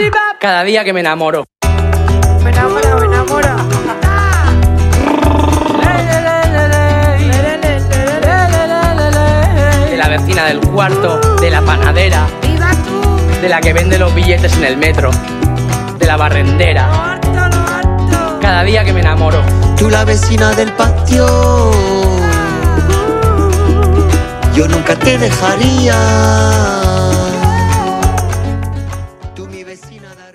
Cada día que me enamoro. Me enamora, me enamora. De la vecina del cuarto, de la panadera, ¡Viva tú! de la que vende los billetes en el metro, de la barrendera. ¡Lo harto! Cada día que me enamoro. Tú la vecina del patio, yo nunca te dejaría.